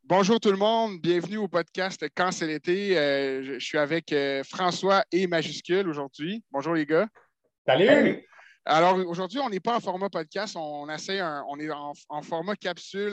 Bonjour tout le monde, bienvenue au podcast Quand c'est l'été. Je suis avec François et Majuscule aujourd'hui. Bonjour les gars. Salut! Alors aujourd'hui, on n'est pas en format podcast, on est en format capsule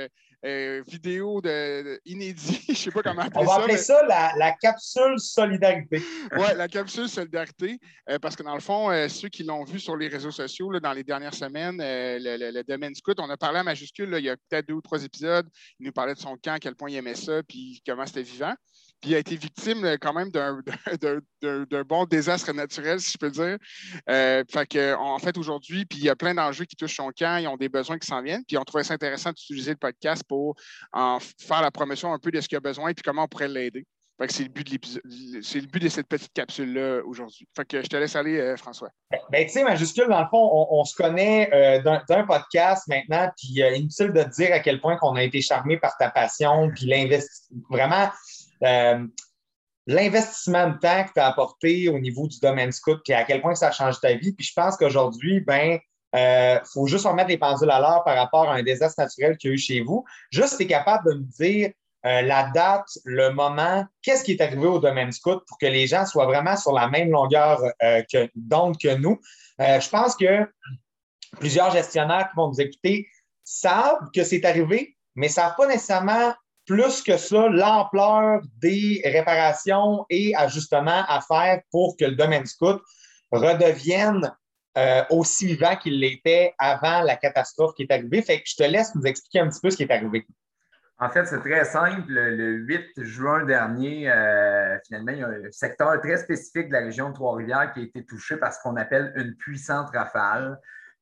vidéo inédit. Je ne sais pas comment On appeler va ça, appeler mais ça la capsule solidarité. ouais, la capsule solidarité. Parce que dans le fond, ceux qui l'ont vu sur les réseaux sociaux là, dans les dernières semaines, le domaine scout, on a parlé à Majuscule là, il y a peut-être 2 ou 3 épisodes. Il nous parlait de son camp, à quel point il aimait ça, puis comment c'était vivant. Puis il a été victime quand même d'un bon désastre naturel, si je peux dire. Fait que, en fait, aujourd'hui, puis il y a plein d'enjeux qui touchent son camp, ils ont des besoins qui s'en viennent. Puis on trouvait ça intéressant d'utiliser le podcast pour en faire la promotion un peu de ce qu'il a besoin et puis comment on pourrait l'aider. Fait que c'est le but de l'épisode, c'est le but de cette petite capsule-là aujourd'hui. Fait que je te laisse aller, François. Ben, tu sais, Majuscule, dans le fond, on se connaît d'un podcast maintenant, puis inutile de te dire à quel point qu'on a été charmé par ta passion, puis vraiment euh, l'investissement de temps que tu as apporté au niveau du domaine scout, puis à quel point ça a changé ta vie. Puis je pense qu'aujourd'hui, faut juste remettre les pendules à l'heure par rapport à un désastre naturel qu'il y a eu chez vous. Juste, tu es capable de me dire la date, le moment, qu'est-ce qui est arrivé au domaine scout pour que les gens soient vraiment sur la même longueur d'onde que nous. Je pense que plusieurs gestionnaires qui vont nous écouter savent que c'est arrivé, mais ne savent pas nécessairement plus que ça l'ampleur des réparations et ajustements à faire pour que le domaine scout redevienne aussi vivant qu'il l'était avant la catastrophe qui est arrivée. Fait que je te laisse nous expliquer un petit peu ce qui est arrivé. En fait, c'est très simple. Le 8 juin dernier, finalement, il y a un secteur très spécifique de la région de Trois-Rivières qui a été touché par ce qu'on appelle une puissante rafale.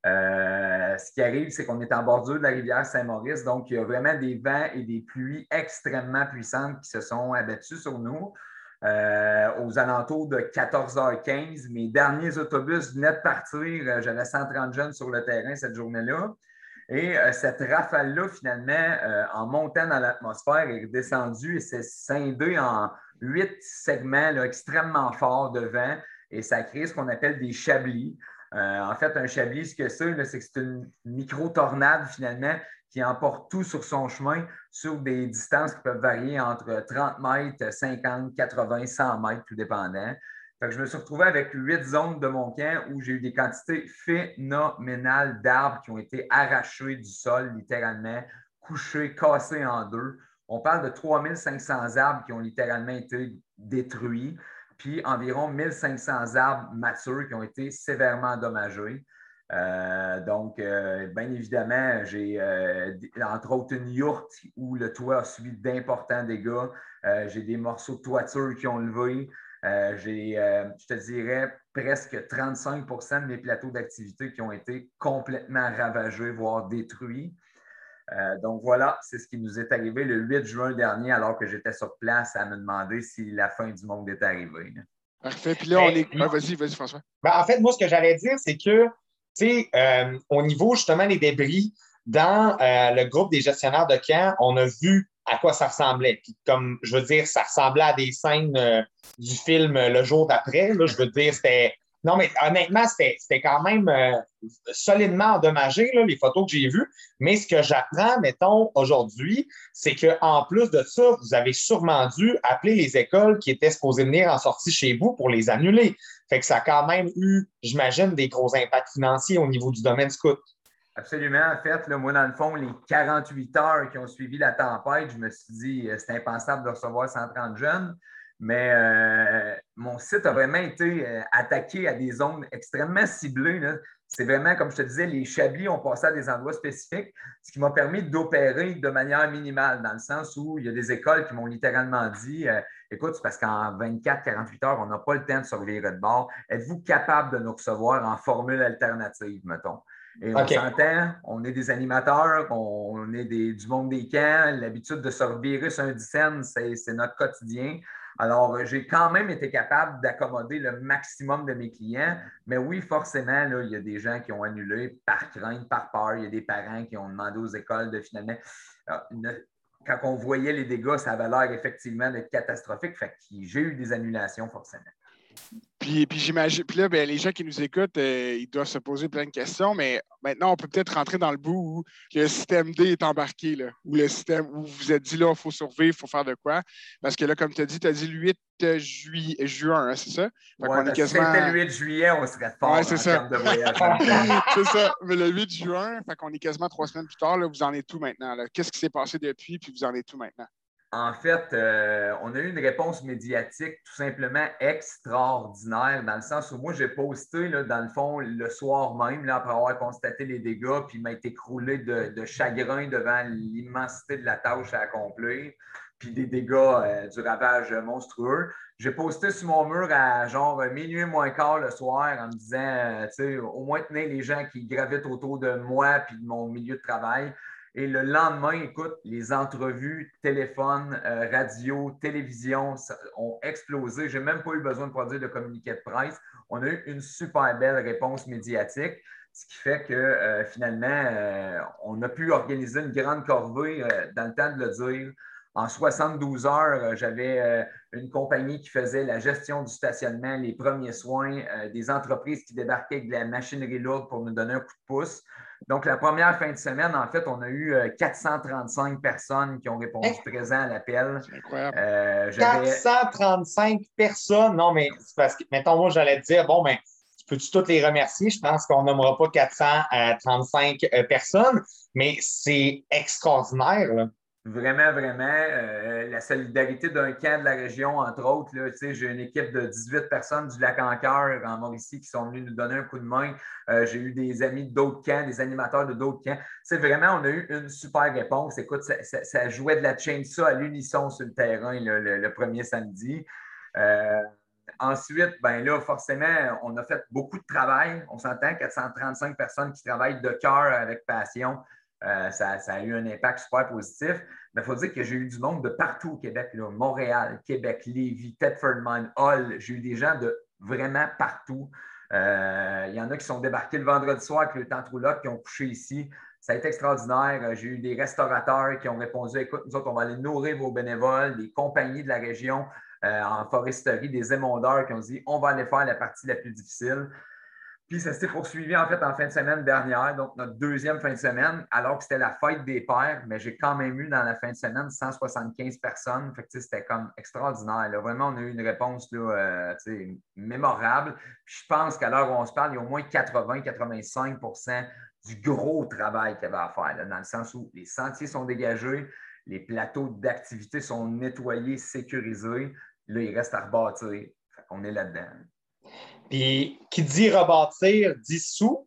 Ce qui arrive, c'est qu'on est en bordure de la rivière Saint-Maurice, donc il y a vraiment des vents et des pluies extrêmement puissantes qui se sont abattues sur nous. Aux alentours de 14h15, mes derniers autobus venaient de partir. J'avais 130 jeunes sur le terrain cette journée-là. Et cette rafale-là, finalement, en montant dans l'atmosphère, est redescendue et s'est scindée en 8 segments là, extrêmement forts de vent. Et ça a créé ce qu'on appelle des chablis. En fait, un chablis, ce que c'est que c'est une micro-tornade, finalement, qui emporte tout sur son chemin sur des distances qui peuvent varier entre 30 mètres, 50, 80, 100 mètres, tout dépendant. Fait que je me suis retrouvé avec 8 zones de mon camp où j'ai eu des quantités phénoménales d'arbres qui ont été arrachés du sol, littéralement, couchés, cassés en deux. On parle de 3500 arbres qui ont littéralement été détruits, puis environ 1500 arbres matures qui ont été sévèrement endommagés. Bien évidemment, j'ai entre autres une yourte où le toit a subi d'importants dégâts. J'ai des morceaux de toiture qui ont levé. Je te dirais, presque 35 de mes plateaux d'activité qui ont été complètement ravagés, voire détruits. Donc voilà, c'est ce qui nous est arrivé le 8 juin dernier, alors que j'étais sur place à me demander si la fin du monde est arrivée. Parfait. Puis là, on est. Vas-y, François. En fait, moi, ce que j'allais dire, c'est que, au niveau justement des débris, dans le groupe des gestionnaires de camp, on a vu à quoi ça ressemblait. Puis comme je veux dire, ça ressemblait à des scènes du film Le jour d'après. Là, je veux dire, c'était. Non, mais honnêtement, c'était quand même solidement endommagé, là, les photos que j'ai vues. Mais ce que j'apprends, mettons, aujourd'hui, c'est qu'en plus de ça, vous avez sûrement dû appeler les écoles qui étaient supposées venir en sortie chez vous pour les annuler. Fait que ça a quand même eu, j'imagine, des gros impacts financiers au niveau du domaine scout. Absolument. En fait, là, moi, dans le fond, les 48 heures qui ont suivi la tempête, je me suis dit, c'est impensable de recevoir 130 jeunes. Mais mon site a vraiment été attaqué à des zones extrêmement ciblées. Là. C'est vraiment, comme je te disais, les chablis ont passé à des endroits spécifiques, ce qui m'a permis d'opérer de manière minimale, dans le sens où il y a des écoles qui m'ont littéralement dit écoute, c'est parce qu'en 24-48 heures, on n'a pas le temps de surveiller de bord. Êtes-vous capable de nous recevoir en formule alternative, mettons? Et on s'entend, on est des animateurs, on est du monde des camps, l'habitude de se revirer sur un dixaine, c'est notre quotidien. Alors, j'ai quand même été capable d'accommoder le maximum de mes clients, mais oui, forcément, là, il y a des gens qui ont annulé par crainte, par peur. Il y a des parents qui ont demandé aux écoles de finalement. Quand on voyait les dégâts, ça avait l'air effectivement d'être catastrophique. Fait que j'ai eu des annulations, forcément. Puis j'imagine, puis là, ben, les gens qui nous écoutent, ils doivent se poser plein de questions, mais maintenant, on peut peut-être rentrer dans le bout où le système D est embarqué, là, où le système, où vous vous êtes dit, là, il faut survivre, il faut faire de quoi. Parce que là, comme tu as dit le 8 juin, hein, c'est ça? Fait Ouais, qu'on est parce que si c'était quasiment. le 8 juillet, on serait Ouais, fort c'est en ça. termes de voyage dans le temps. C'est ça. Mais le 8 juin, fait qu'on est quasiment 3 semaines plus tard, là, vous en êtes tout maintenant, là. Qu'est-ce qui s'est passé depuis, puis vous en êtes tout maintenant? En fait, on a eu une réponse médiatique tout simplement extraordinaire, dans le sens où moi, j'ai posté, là, dans le fond, le soir même, là, après avoir constaté les dégâts, puis il m'a été écroulé de chagrin devant l'immensité de la tâche à accomplir, puis des dégâts du ravage monstrueux. J'ai posté sur mon mur à genre minuit moins quart le soir en me disant, tu sais, au moins tenez les gens qui gravitent autour de moi puis de mon milieu de travail. Et le lendemain, écoute, les entrevues, téléphone, radio, télévision ont explosé. Je n'ai même pas eu besoin de produire de communiqué de presse. On a eu une super belle réponse médiatique, ce qui fait que finalement, on a pu organiser une grande corvée dans le temps de le dire. En 72 heures, j'avais une compagnie qui faisait la gestion du stationnement, les premiers soins, des entreprises qui débarquaient avec de la machinerie lourde pour nous donner un coup de pouce. Donc, la première fin de semaine, en fait, on a eu 435 personnes qui ont répondu présent à l'appel. C'est incroyable. 435 personnes. Non, mais c'est parce que, mettons, moi, j'allais te dire, bon, ben, peux-tu toutes les remercier? Je pense qu'on nommera pas 435 personnes, mais c'est extraordinaire, là. Vraiment, vraiment. La solidarité d'un camp de la région, entre autres. Là, j'ai une équipe de 18 personnes du Lac-en-Cœur en Mauricie qui sont venues nous donner un coup de main. J'ai eu des amis d'autres camps, des animateurs de d'autres camps. Vraiment, on a eu une super réponse. Écoute, ça jouait de la chainsaw à l'unisson sur le terrain le premier samedi. Ensuite, ben là, forcément, on a fait beaucoup de travail. On s'entend 435 personnes qui travaillent de cœur avec passion. Ça a eu un impact super positif. Mais il faut dire que j'ai eu du monde de partout au Québec, là, Montréal, Québec, Lévis, Thetford Mine, Hull. J'ai eu des gens de vraiment partout. Il y en a qui sont débarqués le vendredi soir avec le temps trop là, qui ont couché ici. Ça a été extraordinaire. J'ai eu des restaurateurs qui ont répondu, écoute, nous autres, on va aller nourrir vos bénévoles, des compagnies de la région en foresterie, des émondeurs qui ont dit, on va aller faire la partie la plus difficile. Puis ça s'est poursuivi en fait en fin de semaine dernière, donc notre deuxième fin de semaine, alors que c'était la fête des pères, mais j'ai quand même eu dans la fin de semaine 175 personnes. Fait que c'était comme extraordinaire. Là. Vraiment, on a eu une réponse là, mémorable. Puis je pense qu'à l'heure où on se parle, il y a au moins 80-85% du gros travail qu'il y avait à faire, là, dans le sens où les sentiers sont dégagés, les plateaux d'activité sont nettoyés, sécurisés. Là, il reste à rebâtir. Fait qu'on est là-dedans. Puis qui dit rebâtir dit sous.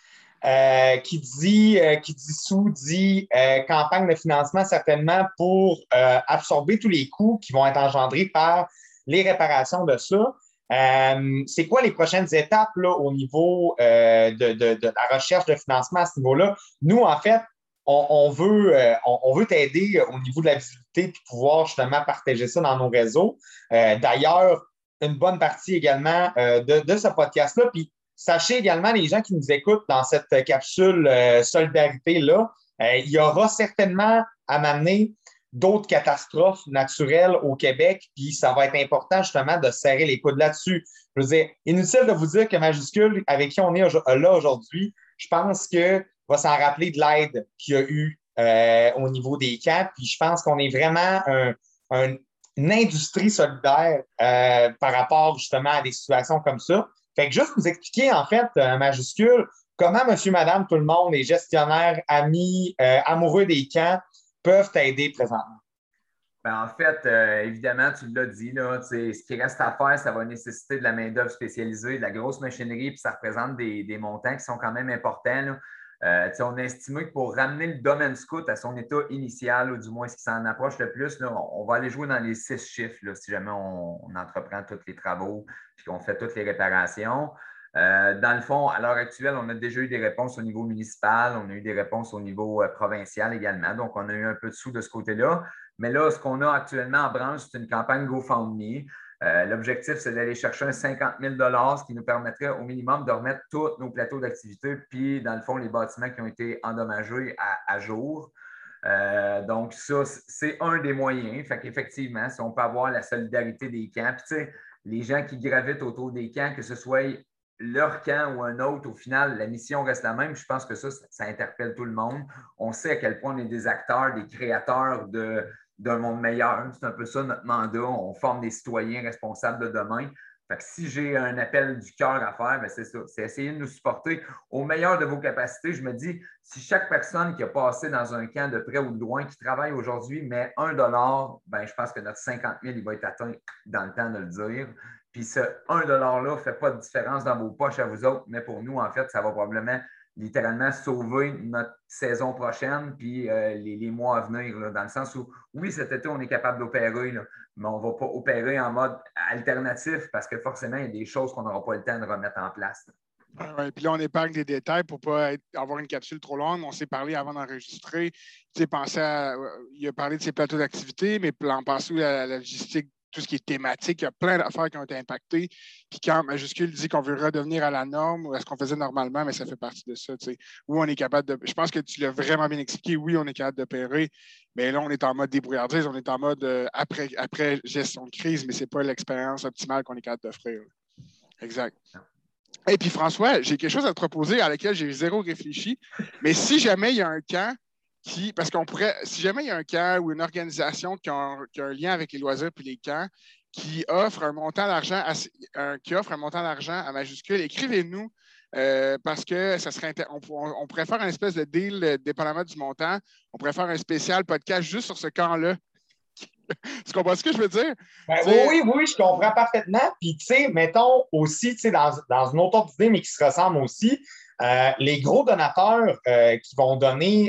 Qui dit sous dit campagne de financement certainement pour absorber tous les coûts qui vont être engendrés par les réparations de ça. C'est quoi les prochaines étapes là, au niveau de la recherche de financement à ce niveau-là? Nous, en fait, on veut t'aider au niveau de la visibilité et pouvoir justement partager ça dans nos réseaux. D'ailleurs, une bonne partie également de ce podcast-là. Puis sachez également, les gens qui nous écoutent dans cette capsule solidarité-là, il y aura certainement à m'amener d'autres catastrophes naturelles au Québec, puis ça va être important justement de serrer les coudes là-dessus. Je veux dire, inutile de vous dire que Majuscule, avec qui on est là aujourd'hui, je pense que va s'en rappeler de l'aide qu'il y a eu au niveau des camps, puis je pense qu'on est vraiment une industrie solidaire par rapport justement à des situations comme ça. Fait que juste vous expliquer en fait, Majuscule, comment monsieur, madame, tout le monde, les gestionnaires, amis, amoureux des camps peuvent t'aider présentement. Ben, en fait, évidemment, tu l'as dit, là, ce qui reste à faire, ça va nécessiter de la main-d'œuvre spécialisée, de la grosse machinerie, puis ça représente des montants qui sont quand même importants. Là. On a estimé que pour ramener le domaine scout à son état initial, ou du moins ce qui s'en approche le plus, là, on va aller jouer dans les 6 chiffres là, si jamais on entreprend tous les travaux et qu'on fait toutes les réparations. Dans le fond, à l'heure actuelle, on a déjà eu des réponses au niveau municipal, on a eu des réponses au niveau provincial également. Donc, on a eu un peu de sous de ce côté-là. Mais là, ce qu'on a actuellement en branche, c'est une campagne GoFundMe. L'objectif, c'est d'aller chercher un 50 000 ce qui nous permettrait au minimum de remettre tous nos plateaux d'activité, puis dans le fond, les bâtiments qui ont été endommagés à jour. Donc, ça, c'est un des moyens. Fait qu'effectivement, si on peut avoir la solidarité des camps, puis tu sais, les gens qui gravitent autour des camps, que ce soit leur camp ou un autre, au final, la mission reste la même. Je pense que ça interpelle tout le monde. On sait à quel point on est des acteurs, des créateurs d'un monde meilleur. C'est un peu ça notre mandat. On forme des citoyens responsables de demain. Fait que si j'ai un appel du cœur à faire, bien c'est ça. C'est essayer de nous supporter au meilleur de vos capacités. Je me dis, si chaque personne qui a passé dans un camp de près ou de loin, qui travaille aujourd'hui, met $1, bien, je pense que notre 50 000, il va être atteint dans le temps de le dire. Puis ce $1-là ne fait pas de différence dans vos poches à vous autres, mais pour nous, en fait, ça va probablement littéralement sauver notre saison prochaine puis les mois à venir, là, dans le sens où, oui, cet été, on est capable d'opérer, là, mais on ne va pas opérer en mode alternatif parce que forcément, il y a des choses qu'on n'aura pas le temps de remettre en place. Ouais, puis là, on épargne des détails pour ne pas avoir une capsule trop longue. On s'est parlé avant d'enregistrer. Il a parlé de ses plateaux d'activité, mais en passant à la logistique, tout ce qui est thématique, il y a plein d'affaires qui ont été impactées. Puis quand Majuscule dit qu'on veut redevenir à la norme ou à ce qu'on faisait normalement, mais ça fait partie de ça. T'sais. Oui, on est capable de. Je pense que tu l'as vraiment bien expliqué. Oui, on est capable d'opérer, mais là, on est en mode débrouillardise, on est en mode après gestion de crise, mais ce n'est pas l'expérience optimale qu'on est capable d'offrir. Exact. Et puis François, j'ai quelque chose à te proposer à laquelle j'ai zéro réfléchi, mais si jamais il y a un camp si jamais il y a un camp ou une organisation qui a un lien avec les loisirs puis les camps, qui offre un montant d'argent à Majuscule, écrivez-nous parce que ça serait on pourrait faire une espèce de deal dépendamment du montant. On pourrait faire un spécial podcast juste sur ce camp-là. Tu comprends ce que je veux dire? Ben, oui, je comprends parfaitement. Puis, tu sais, mettons aussi, tu sais, dans une autre idée, mais qui se ressemble aussi, les gros donateurs qui vont donner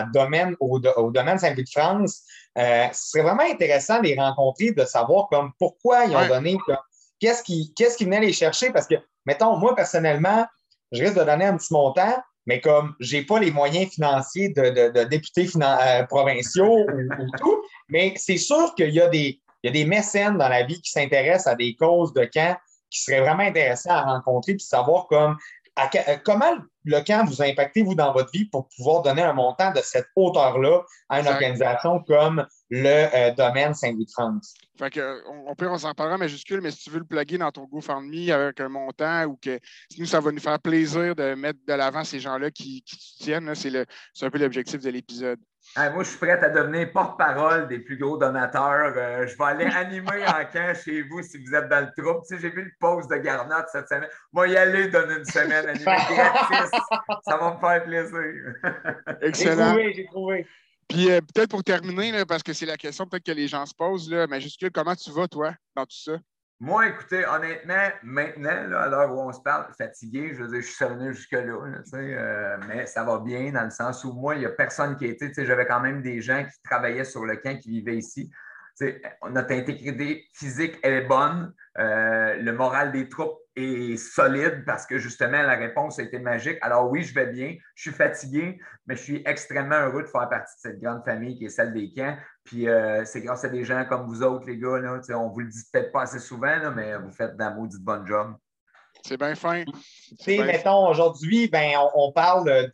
au domaine Saint-Louis-de-France, ce serait vraiment intéressant de les rencontrer, de savoir comme pourquoi ils ont donné, qu'est-ce qui venait les chercher. Parce que, mettons, moi, personnellement, je risque de donner un petit montant, mais comme je n'ai pas les moyens financiers de députés provinciaux ou tout, mais c'est sûr qu'il y a des mécènes dans la vie qui s'intéressent à des causes de camp qui seraient vraiment intéressants à rencontrer puis savoir comment le camp vous a impacté, vous, dans votre vie pour pouvoir donner un montant de cette hauteur-là à une organisation comme le domaine Saint-Louis-de-France. Fait que, on s'en parlera en majuscule, mais si tu veux le plugger dans ton GoFundMe avec un montant ou que nous, ça va nous faire plaisir de mettre de l'avant ces gens-là qui soutiennent, là, c'est un peu l'objectif de l'épisode. Moi, je suis prête à devenir porte-parole des plus gros donateurs. Je vais aller animer en camp chez vous si vous êtes dans le troupe. Tu sais, j'ai vu le post de Garnotte cette semaine. Moi, y aller donner une semaine animée gratis. Ça va me faire plaisir. Excellent. J'ai trouvé. Puis peut-être pour terminer, là, parce que c'est la question peut-être que les gens se posent, là, Majuscule, comment tu vas, toi, dans tout ça? Moi, écoutez, honnêtement, maintenant, là, à l'heure où on se parle, fatigué, je veux dire, je suis revenu jusque-là, mais ça va bien dans le sens où moi, il n'y a personne qui a été, j'avais quand même des gens qui travaillaient sur le camp, qui vivaient ici. Notre intégrité physique, elle est bonne. Le moral des troupes est solide parce que justement, la réponse a été magique. Alors oui, je vais bien. Je suis fatigué, mais je suis extrêmement heureux de faire partie de cette grande famille qui est celle des camps. Puis c'est grâce à des gens comme vous autres, les gars. Là, on ne vous le dit peut-être pas assez souvent, là, mais vous faites de la maudite bonne job. C'est bien fin. Mettons, aujourd'hui, on parle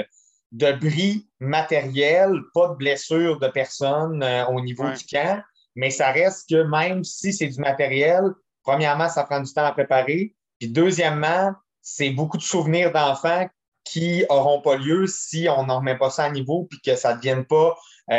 de bris matériel, pas de blessures de personnes au niveau du camp, mais ça reste que même si c'est du matériel, premièrement, ça prend du temps à préparer. Puis deuxièmement, c'est beaucoup de souvenirs d'enfants qui n'auront pas lieu si on n'en remet pas ça à niveau puis que ça ne devienne pas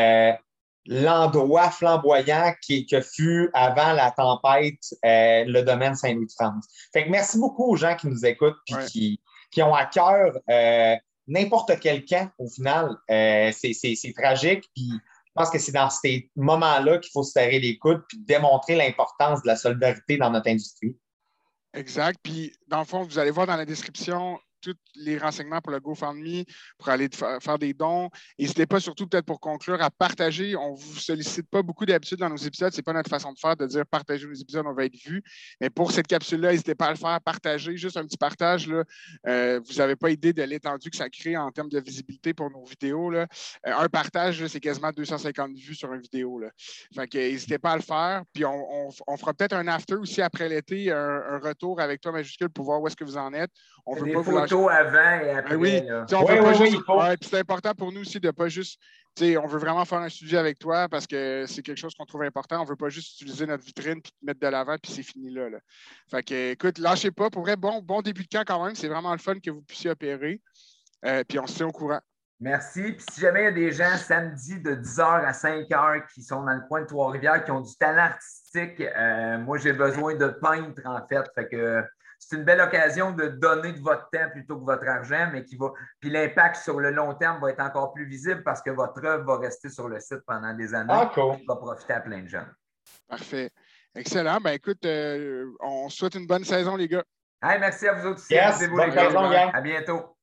l'endroit flamboyant que fut avant la tempête le domaine Saint-Louis-de-France. Fait que merci beaucoup aux gens qui nous écoutent puis qui ont à cœur n'importe quel camp, au final. C'est tragique, puis je pense que c'est dans ces moments-là qu'il faut se serrer les coudes puis démontrer l'importance de la solidarité dans notre industrie. Exact. Puis, dans le fond, vous allez voir dans la description tous les renseignements pour le GoFundMe, pour aller faire des dons. N'hésitez pas, surtout peut-être pour conclure, à partager. On ne vous sollicite pas beaucoup d'habitude dans nos épisodes. Ce n'est pas notre façon de faire, de dire partager nos épisodes, on va être vu. Mais pour cette capsule-là, n'hésitez pas à le faire, partager. Juste un petit partage. Là. Vous n'avez pas idée de l'étendue que ça crée en termes de visibilité pour nos vidéos. Là. Un partage, c'est quasiment 250 vues sur une vidéo. Là. Fait que n'hésitez pas à le faire. Puis on fera peut-être un after aussi après l'été, un retour avec toi, Majuscule, pour voir où est-ce que vous en êtes. On ne veut pas vous lâcher. photos avant et après. Oui, là. on veut pas juste. il faut. Ouais, c'est important pour nous aussi de ne pas juste. On veut vraiment faire un sujet avec toi parce que c'est quelque chose qu'on trouve important. On ne veut pas juste utiliser notre vitrine puis te mettre de l'avant puis c'est fini là. Fait que, écoute, lâchez pas. Pour vrai, bon début de camp quand même. C'est vraiment le fun que vous puissiez opérer. Puis on se tient au courant. Merci. Puis si jamais il y a des gens samedi de 10h à 5h qui sont dans le coin de Trois-Rivières, qui ont du talent artistique, moi, j'ai besoin de peintres, en fait. Fait que c'est une belle occasion de donner de votre temps plutôt que votre argent, mais puis l'impact sur le long terme va être encore plus visible parce que votre œuvre va rester sur le site pendant des années. Cool. Ça va profiter à plein de gens. Parfait. Excellent. Ben écoute, on souhaite une bonne saison, les gars. Hey, merci à vous autres aussi. Yes, bonne saison, gang. À bientôt.